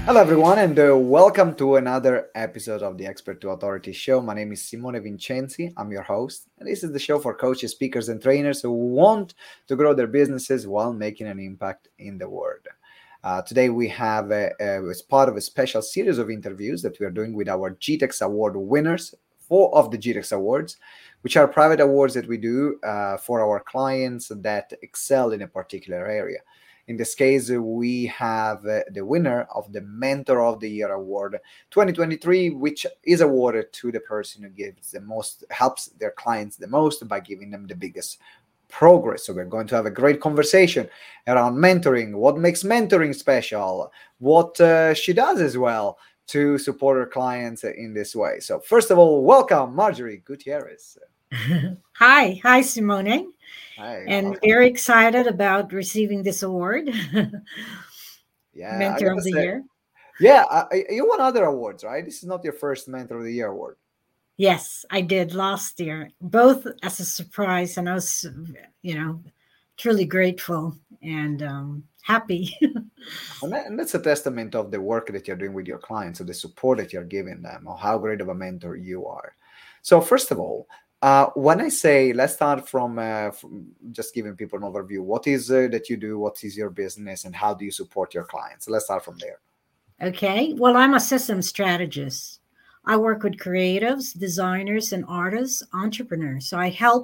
Hello, everyone, and welcome to another episode of the Expert to Authority show. My name is Simone Vincenzi. I'm your host, and this is the show for coaches, speakers, and trainers who want to grow their businesses while making an impact in the world. Today, we have, as part of a special series of interviews that we are doing with our GTEx Award winners, four of the GTEx Awards, which are private awards that we do for our clients that excel in a particular area. In this case, we have the winner of the Mentor of the Year Award 2023, which is awarded to the person who gives the most, helps their clients the most by giving them the biggest progress. So we're going to have a great conversation around mentoring, what makes mentoring special, what she does as well to support her clients in this way. So first of all, welcome, Marjorie Gutierrez. Hi, Simone. Hi, And welcome. very excited about receiving this award, Yeah, I Mentor gotta of the say, Year. yeah, you won other awards, right? This is not your first Mentor of the Year award. Yes, I did last year, both as a surprise, and I was, truly grateful and happy. And that's a testament of the work that you're doing with your clients, of the support that you're giving them, or how great of a mentor you are. So, first of all, when I say, let's start from just giving people an overview. What is that you do? What is your business, and how do you support your clients? Let's start from there. Okay, well, I'm a system strategist. I work with creatives, designers, and artists, entrepreneurs. So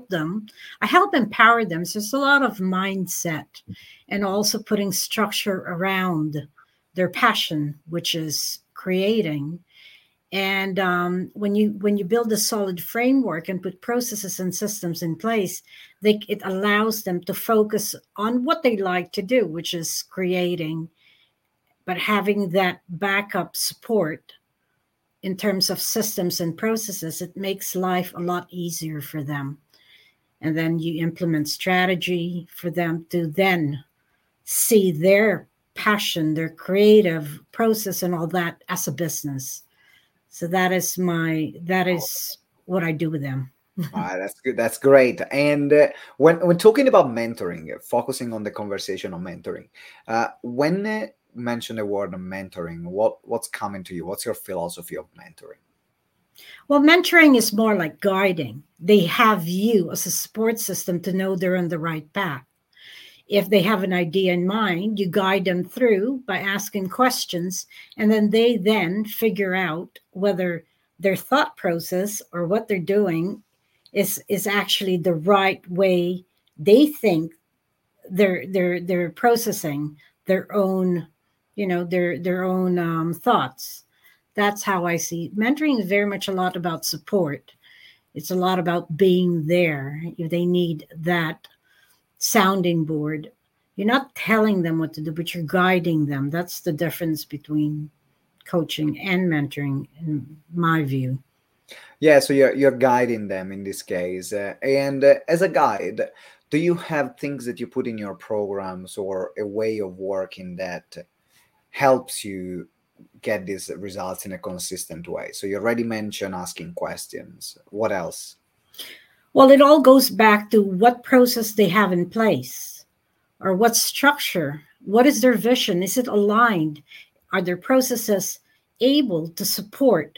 I help empower them. So it's a lot of mindset and also putting structure around their passion, which is creating. And when you build a solid framework and put processes and systems in place, it allows them to focus on what they like to do, which is creating, but having that backup support in terms of systems and processes, it makes life a lot easier for them. And then you implement strategy for them to then see their passion, their creative process, and all that as a business. So that is what I do with them. That's good. That's great. And when talking about mentoring, focusing on the conversation on mentoring, when mention the word mentoring, what's coming to you? What's your philosophy of mentoring? Well, mentoring is more like guiding. They have you as a support system to know they're on the right path. If they have an idea in mind, you guide them through by asking questions, and then they then figure out whether their thought process or what they're doing is actually the right way they think they're processing their own, their own thoughts. That's how I see it. Mentoring is very much a lot about support. It's a lot about being there if they need that sounding board. You're not telling them what to do, but you're guiding them. That's the difference between coaching and mentoring, in my view. Yeah, so you're guiding them in this case, and as a guide, do you have things that you put in your programs or a way of working that helps you get these results in a consistent way? So you already mentioned asking questions. What else? Well, it all goes back to what process they have in place or what structure. What is their vision? Is it aligned? Are their processes able to support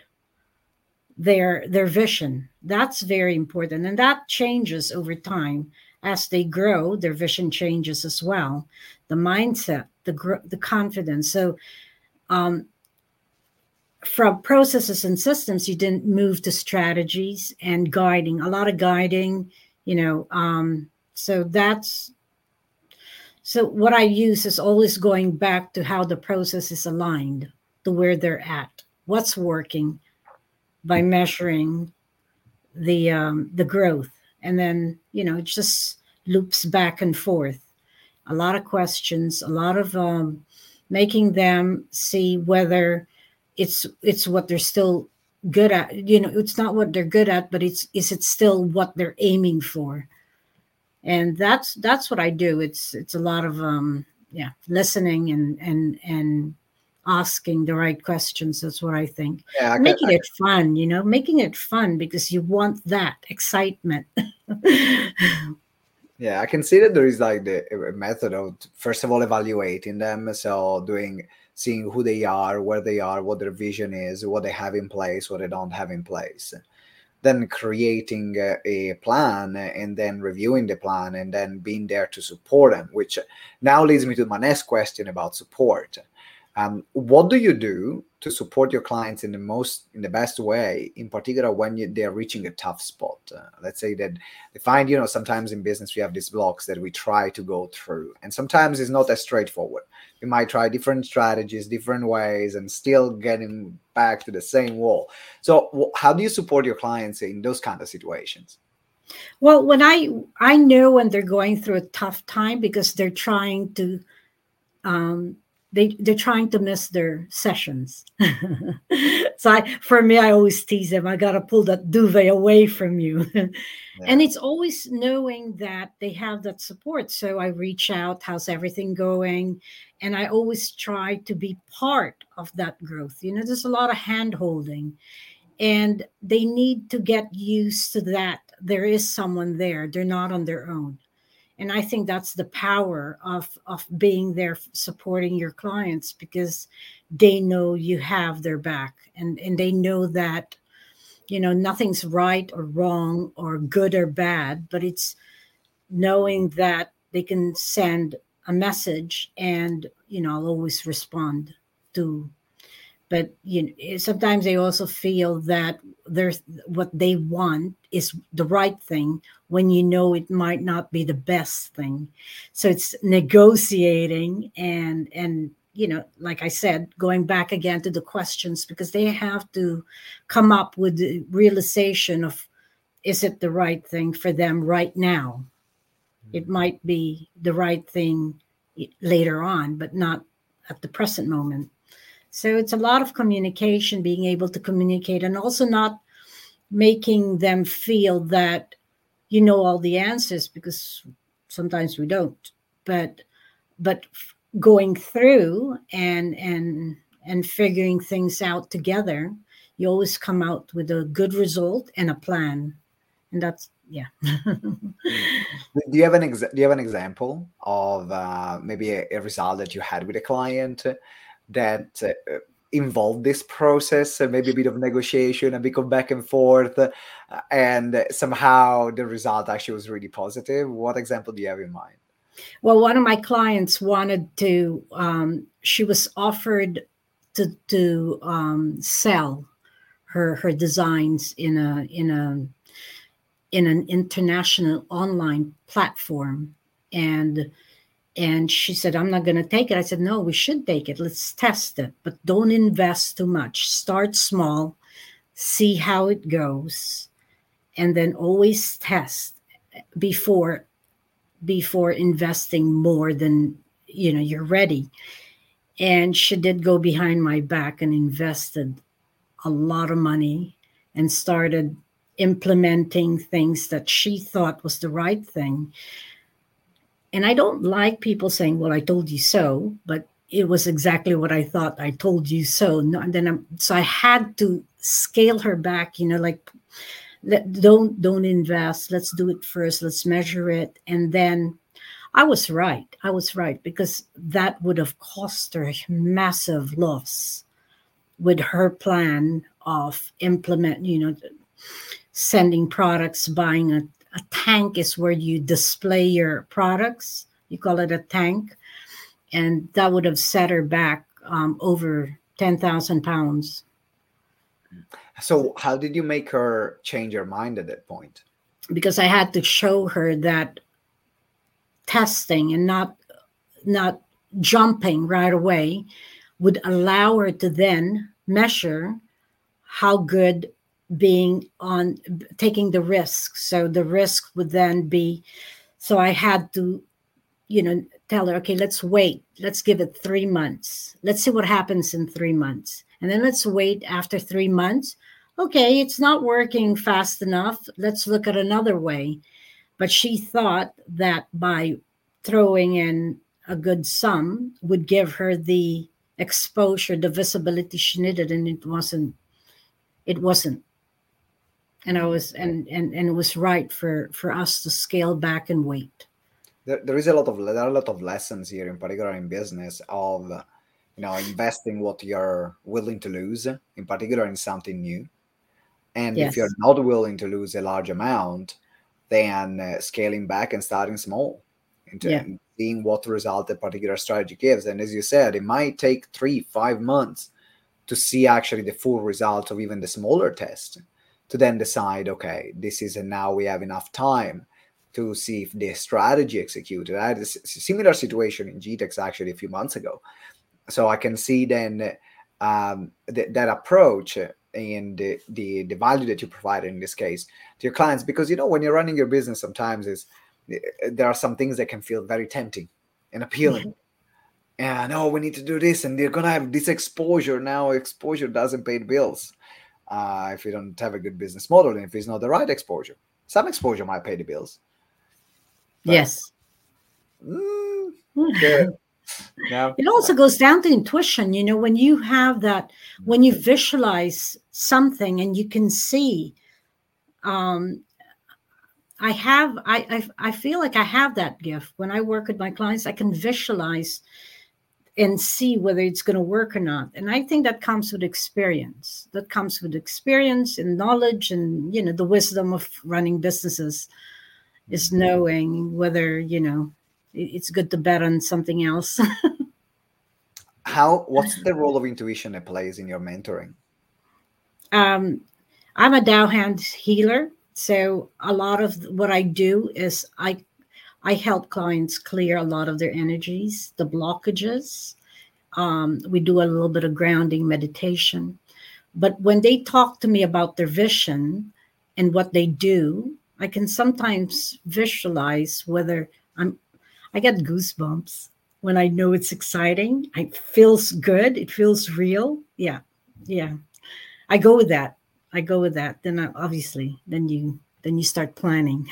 their vision? That's very important, and that changes over time. As they grow, their vision changes as well, the mindset, the confidence. So um, from processes and systems, you didn't move to strategies and guiding, a lot of guiding, so that's so what I use is always going back to how the process is aligned to where they're at, what's working, by measuring the growth, and then it just loops back and forth. A lot of questions, a lot of making them see whether it's what they're still good at. It's not what they're good at, but is it still what they're aiming for? And that's what I do. It's a lot of listening and asking the right questions. That's what I think. Yeah, Making it fun, making it fun because you want that excitement. I can see that there is like the a method of first of all evaluating them. So doing seeing who they are, where they are, what their vision is, what they have in place, what they don't have in place, then creating a plan, and then reviewing the plan, and then being there to support them, which now leads me to my next question about support. What do you do to support your clients in the best way, in particular when they're reaching a tough spot? Let's say that they find, sometimes in business we have these blocks that we try to go through, and sometimes it's not as straightforward. We might try different strategies, different ways, and still getting back to the same wall. So how do you support your clients in those kind of situations? Well, when I know when they're going through a tough time, because they're trying to they're trying to miss their sessions. So for me, I always tease them, I got to pull that duvet away from you. And it's always knowing that they have that support. So I reach out, how's everything going? And I always try to be part of that growth. There's a lot of hand holding, and they need to get used to that. There is someone there. They're not on their own. And I think that's the power of being there, supporting your clients, because they know you have their back, and they know that, nothing's right or wrong or good or bad, but it's knowing that they can send a message, and, I'll always respond to. But sometimes they also feel that there's what they want is the right thing, when it might not be the best thing. So it's negotiating, and like I said, going back again to the questions, because they have to come up with the realization of, is it the right thing for them right now? It might be the right thing later on, but not at the present moment. So it's a lot of communication, being able to communicate, and also not making them feel that you know all the answers, because sometimes we don't. But going through and figuring things out together, you always come out with a good result and a plan. And that's, yeah. Do you have an example of maybe a result that you had with a client that involved this process, maybe a bit of negotiation, a bit of back and forth, and somehow the result actually was really positive? What example do you have in mind? Well, one of my clients wanted to, she was offered to sell her designs in an international online platform, and she said, I'm not going to take it. I said, no, we should take it. Let's test it, but don't invest too much. Start small, see how it goes, and then always test before investing more than you're ready. And she did go behind my back and invested a lot of money, and started implementing things that she thought was the right thing. And I don't like people saying, well, I told you so, but it was exactly what I thought. I told you so. No, and then so I had to scale her back, like, don't invest. Let's do it first. Let's measure it. And then I was right. Because that would have cost her a massive loss with her plan of sending products, buying a tank is where you display your products. You call it a tank. And that would have set her back over 10,000 pounds. So how did you make her change her mind at that point? Because I had to show her that testing and not jumping right away would allow her to then measure how good being on taking the risk. So the risk would then be, so I had to, tell her, okay, let's wait. Let's give it 3 months. Let's see what happens in 3 months. And then let's wait after 3 months. Okay, it's not working fast enough. Let's look at another way. But she thought that by throwing in a good sum would give her the exposure, the visibility she needed, and it wasn't. And it was right for us to scale back and wait. There are a lot of lessons here, in particular in business, of investing what you're willing to lose, in particular in something new. And if you're Yes. not willing to lose a large amount, then scaling back and starting small Yeah. and seeing what result a particular strategy gives. And as you said, it might take 3-5 months to see actually the full result of even the smaller test, to then decide, okay, this is, and now we have enough time to see if the strategy executed. I had a similar situation in GTEx actually a few months ago. So I can see then that approach and the value that you provide in this case to your clients, because when you're running your business, sometimes there are some things that can feel very tempting and appealing. And we need to do this, and they're gonna have this exposure. Now exposure doesn't pay the bills if you don't have a good business model, and if it's not the right exposure. Some exposure might pay the bills, but Yes. the, yeah, It also goes down to intuition. When you have that, when you visualize something and you can see, um, I feel like I have that gift. When I work with my clients, I can visualize and see whether it's going to work or not. And I think that comes with experience. That comes with experience and knowledge, and the wisdom of running businesses is knowing whether it's good to bet on something else. what's the role of intuition it plays in your mentoring? I'm a Dow hand healer, so a lot of what I do is I help clients clear a lot of their energies, the blockages. We do a little bit of grounding meditation. But when they talk to me about their vision and what they do, I can sometimes visualize whether I get goosebumps when I know it's exciting. It feels good. It feels real. Yeah. Yeah. I go with that. I go with that. Then obviously, then you start planning.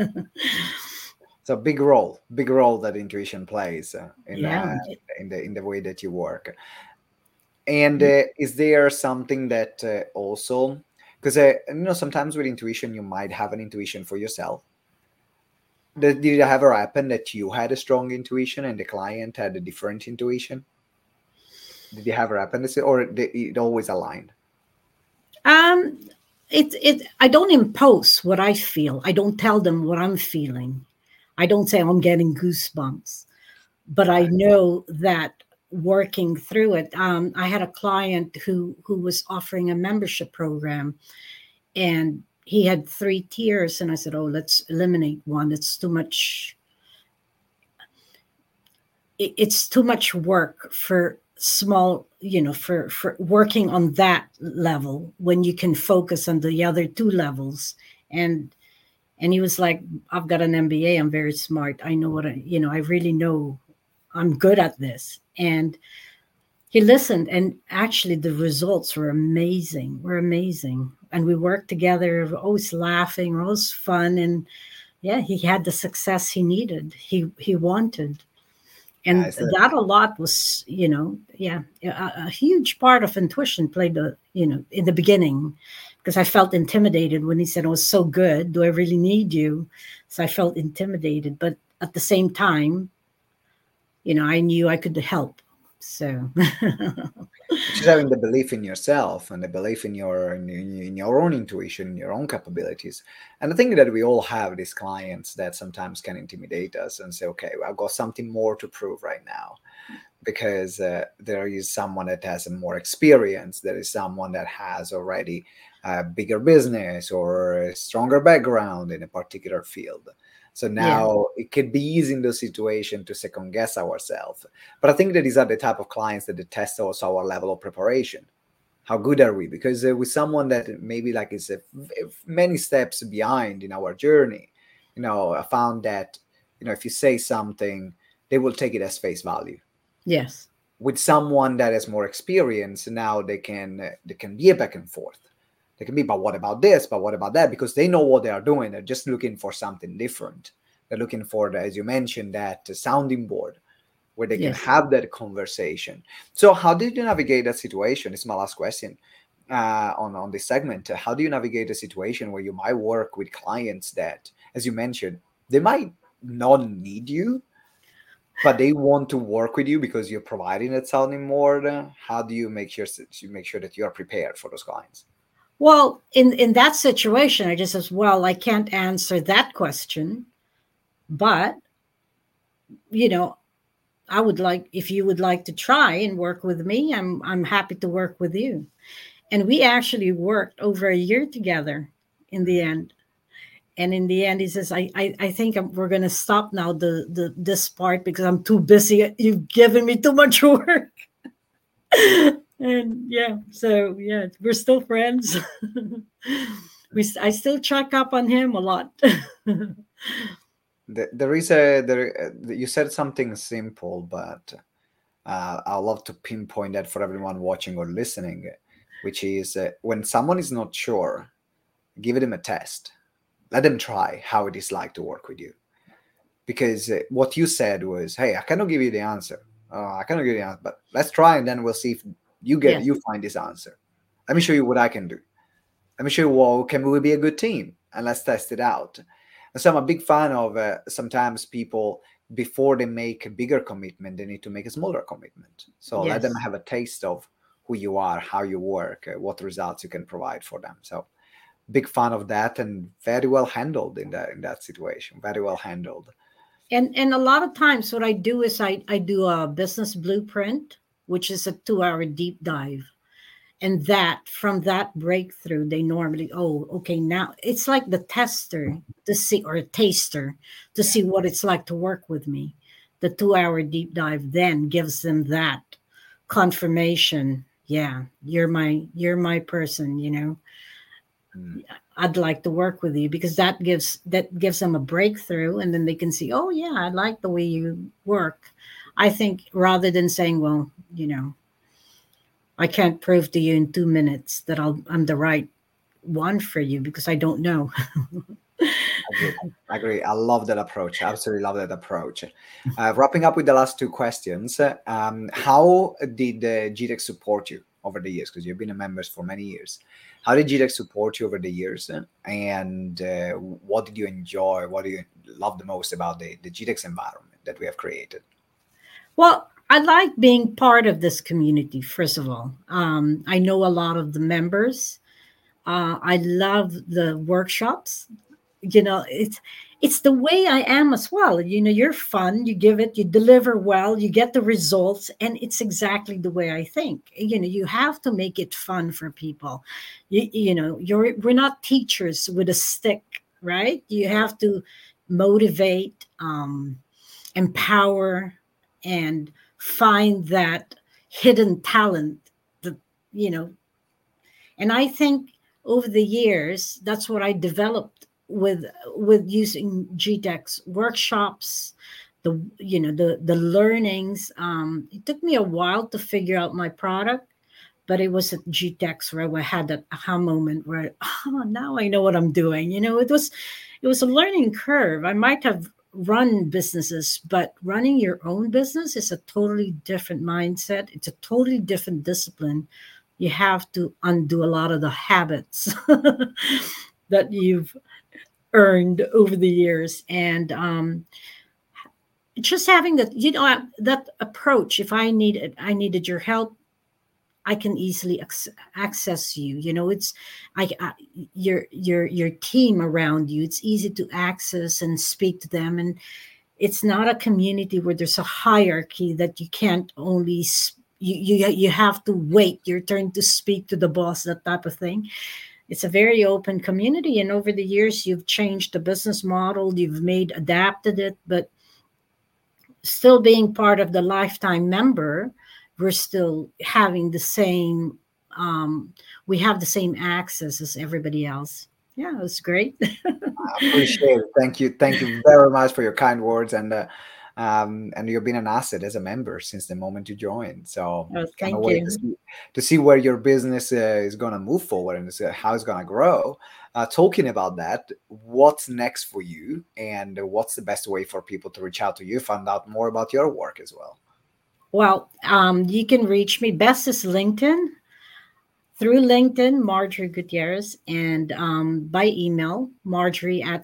So big role that intuition plays Yeah. in the way that you work. And is there something that also, because sometimes with intuition you might have an intuition for yourself. Did it ever happen that you had a strong intuition and the client had a different intuition? Did it ever happen, or it always aligned? Um, I don't impose what I feel. I don't tell them what I'm feeling. I don't say I'm getting goosebumps, but I Right. know that working through it. I had a client who was offering a membership program, and he had 3 tiers, and I said, "Oh, let's eliminate one. It's too much. It's too much work for small, for working on that level when you can focus on the other 2 levels." And he was like, "I've got an MBA. I'm very smart. I know I really know I'm good at this." And he listened, and actually the results were amazing. And we worked together. We're always laughing. We're always fun. And yeah, he had the success he needed. He wanted. And So that a lot was, yeah, a huge part of intuition played in the beginning, because I felt intimidated when he said it was so good. Do I really need you? So I felt intimidated, but at the same time, I knew I could help. So just having the belief in yourself and the belief in your own intuition, in your own capabilities. And I think that we all have these clients that sometimes can intimidate us and say, okay, well, I've got something more to prove right now, because there is someone that has more experience, there is someone that has already a bigger business or a stronger background in a particular field. So yeah, now it could be easy in those situations to second guess ourselves. But I think that these are the type of clients that test also our level of preparation. How good are we? Because with someone that maybe like is many steps behind in our journey, I found that if you say something, they will take it as face value. yes, With someone that has more experience, now they can be a back and forth. They can be, but what about this? But what about that? Because they know what they are doing. They're just looking for something different. They're looking for, as you mentioned, that sounding board where they can yes. have that conversation. So how did you navigate that situation? It's my last question on this segment. How do you navigate a situation where you might work with clients that, as you mentioned, they might not need you, but they want to work with you because you're providing that sounding more. How do you make sure that you are prepared for those clients? Well, in that situation, I just says, well, I can't answer that question, but you know, I would like, if you would like to try and work with me, I'm happy to work with you. And we actually worked over a year together in the end. And in the end, he says, I think we're gonna stop now the this part because I'm too busy. You've given me too much work. And yeah, so yeah, we're still friends. I still check up on him a lot. There is a there. You said something simple, but I love to pinpoint that for everyone watching or listening, which is when someone is not sure, give them a test. Let them try how it is like to work with you. Because what you said was, "Hey, I cannot give you the answer. I cannot give you the answer, but let's try, and then we'll see if Yes, you find this answer. Let me show you what I can do. Let me show you, well, can we be a good team, and let's test it out." And so I'm a big fan of sometimes people, before they make a bigger commitment, they need to make a smaller commitment. So let them yes. have a taste of who you are, how you work, what results you can provide for them. So big fan of that, and very well handled in that situation. Very well handled. And a lot of times what I do is I do a business blueprint, which is a 2 hour deep dive. And that from that breakthrough, they normally, oh, okay, now it's like the tester to see, or a taster to Yeah. see what it's like to work with me. The 2 hour deep dive then gives them that confirmation. Yeah, you're my person, Mm. I'd like to work with you, because that gives them a breakthrough, and then they can see, oh yeah, I like the way you work. I think rather than saying, well, I can't prove to you in 2 minutes that I'm the right one for you because I don't know. Agree. Agree. I love that approach. Absolutely love that approach. Wrapping up with the last two questions, how did GTEC support you over the years? Because you've been a member for many years. How did GTEC support you over the years? And what did you enjoy? What do you love the most about the GTEC environment that we have created? Well, I like being part of this community. First of all, I know a lot of the members. I love the workshops. It's the way I am as well. You're fun, you give it, you deliver well, you get the results, and it's exactly the way I think. You have to make it fun for people. We're not teachers with a stick, right? You have to motivate, empower, and find that hidden talent that you know and I think over the years, that's what I developed with using GTEX workshops, the learnings. It took me a while to figure out my product, but it was at GTEX where I had that aha moment where, oh, now I know what I'm doing. It was a learning curve. I might have run businesses, but running your own business is a totally different mindset. It's a totally different discipline. You have to undo a lot of the habits that you've earned over the years, and just having that approach. If I needed your help, I can easily access you. It's your team around you. It's easy to access and speak to them, and it's not a community where there's a hierarchy that you can't only you have to wait your turn to speak to the boss, that type of thing. It's a very open community, and over the years you've changed the business model, you've adapted it, but still being part of the lifetime member, we're still having the same we have the same access as everybody else. Yeah, it's great. Appreciate it. Thank you very much for your kind words, and you've been an asset as a member since the moment you joined. So Oh, cannot thank wait you. to see where your business is going to move forward, and how it's going to grow. Talking about that, what's next for you, and what's the best way for people to reach out to you, find out more about your work as well? Well, you can reach me. Best is LinkedIn. through LinkedIn, Marjorie Gutierrez, and by email, Marjorie at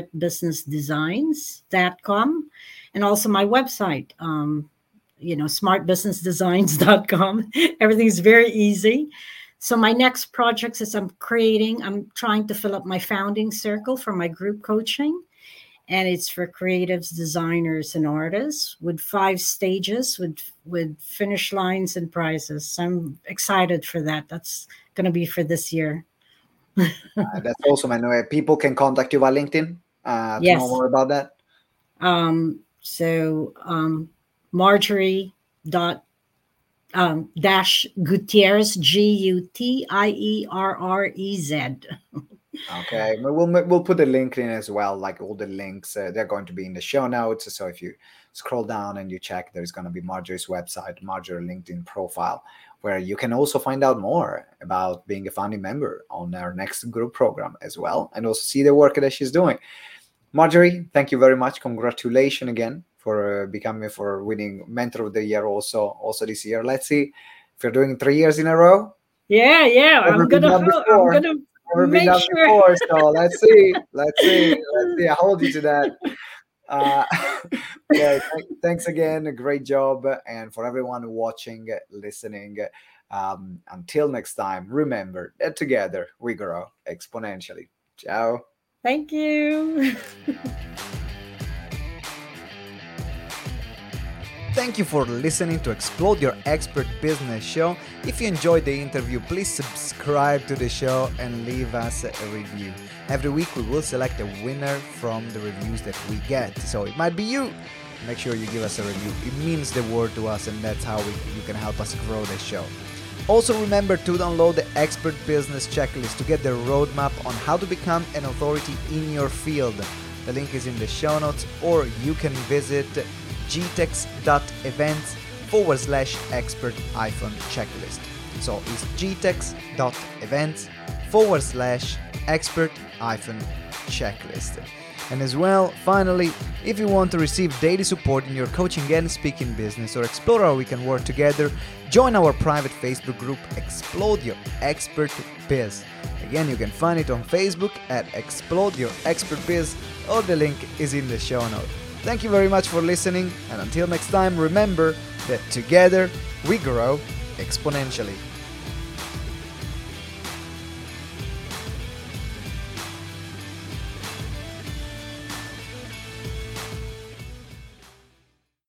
smartbusinessdesigns.com, and also my website, smartbusinessdesigns.com. Everything's very easy. So my next projects is I'm trying to fill up my founding circle for my group coaching, and it's for creatives, designers, and artists with 5 stages with finish lines and prizes. So I'm excited for that. That's going to be for this year. That's awesome. And people can contact you by LinkedIn to Yes. know more about that. Marjorie dot dash Gutierrez, Gutierrez. Okay, we'll put a link in as well, like all the links. They're going to be in the show notes. So if you scroll down and you check, there's going to be Marjorie's website, Marjorie LinkedIn profile, where you can also find out more about being a founding member on our next group program as well, and also see the work that she's doing. Marjorie, thank you very much. Congratulations again for winning Mentor of the Year also this year. Let's see if you're doing 3 years in a row. Yeah. I'm gonna make sure. Before, so let's see. I hold you to that. Thanks again. Great job. And for everyone watching, listening, until next time, remember that together we grow exponentially. Ciao. Thank you. Thank you for listening to Explode Your Expert Business Show. If you enjoyed the interview, please subscribe to the show and leave us a review. Every week we will select a winner from the reviews that we get. So it might be you. Make sure you give us a review. It means the world to us, and that's how you can help us grow the show. Also remember to download the Expert Business Checklist to get the roadmap on how to become an authority in your field. The link is in the show notes, or you can visit gtex.events/expert-checklist. So it's gtex.events/expert-checklist. And as well, finally, if you want to receive daily support in your coaching and speaking business, or explore how we can work together, join our private Facebook group, Explode Your Expert Biz. Again, you can find it on Facebook at Explode Your Expert Biz, or the link is in the show notes. Thank you very much for listening, and until next time, remember that together we grow exponentially.